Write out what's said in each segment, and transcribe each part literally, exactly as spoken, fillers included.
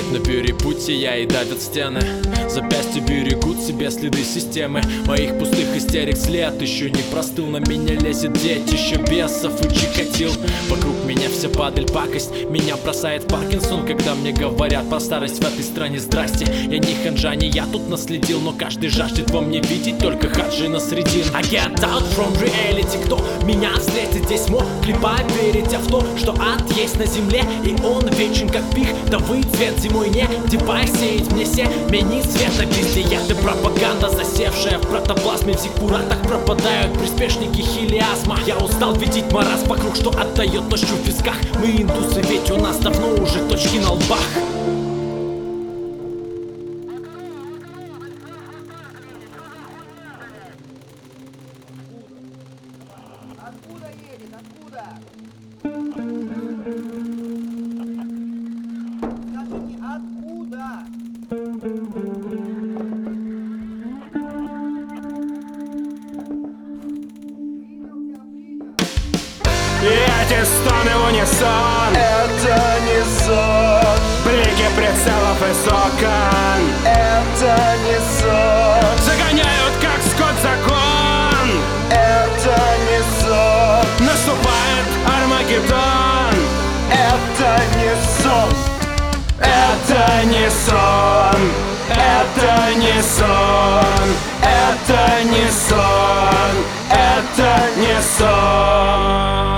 На перепутье и давят стены, запястья берегут себе следы системы. Моих пустых истерик след еще не простыл. На меня лезет детище бесов и чикатил. Вокруг меня вся падаль, пакость. Меня бросает Паркинсон, когда мне говорят про старость в этой стране. Здрасте, я не ханжа, не я тут наследил, но каждый жаждет во мне видеть только хаджи на средин. I get out from reality. Кто меня встретит здесь, мог ли поверить в то, что ад есть на земле, и он вечен как пих. Да вы цвет зимой не, где посеять мне семени света. Везде яды, пропаганда, засевшая в протоплазме. В зиккуратах пропадают приспешники хилиазма. Я устал видеть маразм вокруг, что отдает ночью в висках. Мы индусы, ведь у нас давно уже точки на лбах. Откуда едет? Откуда? Скажите, откуда? Эти стоны в унисон, Это не сон, блики прицелов из окон, это не сон, загоняют как скот закон. это не сон, Наступает Армагеддон. это не сон, Это не сон, это не сон, это не сон, это не сон.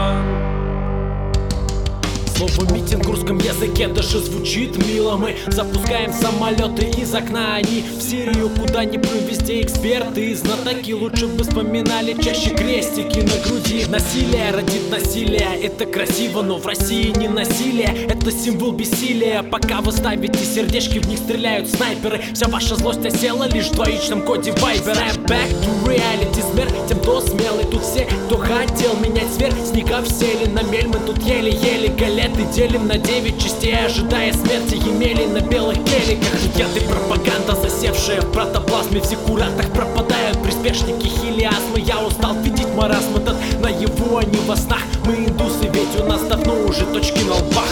Слово митинг в русском языке даже звучит мило. Мы запускаем самолеты из окна, они в Сирию, куда ни плюнь, везде эксперты и знатоки. Лучше бы вспоминали чаще крестики на груди. Насилие родит насилие, это красиво, но в России не насилие, это символ бессилия. Пока вы ставите сердечки, в них стреляют снайперы. Вся ваша злость осела лишь в двоичном коде вайбера. Back to reality, смерть тем, кто смелый. Тут все, кто хотел менять сфер, снегов сели на мель. Мы тут еле-еле галеты делим на девять частей, ожидая смерти емели на белых геликах. Яды, пропаганда, засевшая в протоплазме. В зиккуратах пропадают приспешники хилиазма. Я устал видеть маразм этот наяву, а не во снах. Мы индусы, ведь у нас давно уже точки на лбах.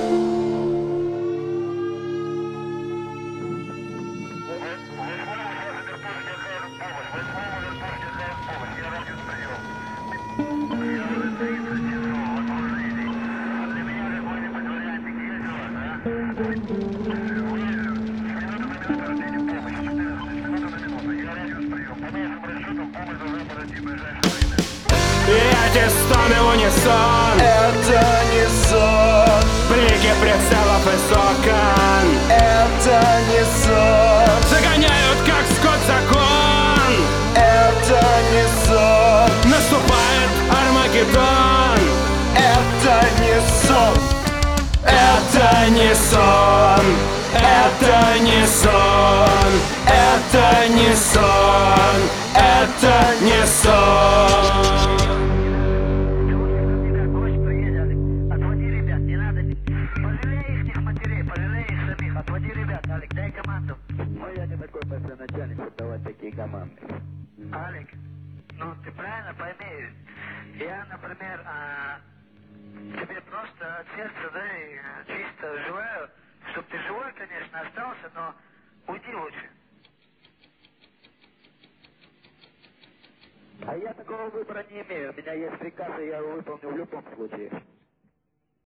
Эти стоны в унисон, это не сон, блики прицелов из окон, это не сон, загоняют как скот закон. это не сон, Наступает Армагеддон. это не сон, Это не сон, это не сон, это не сон, это не сон. Отводи ребят, не надо. Пожалей их матерей, пожалей их самих. Отводи ребят, Алик, дай команду. Ну я не такой большой начальник, чтобы давать такие команды. Алик, ну ты правильно пойми. Я, например, а, тебе просто от сердца, да, и чисто желаю, чтобы ты живой, конечно, остался, но уйди лучше. А я такого выбора не имею. У меня есть приказ, и я его выполню в любом случае.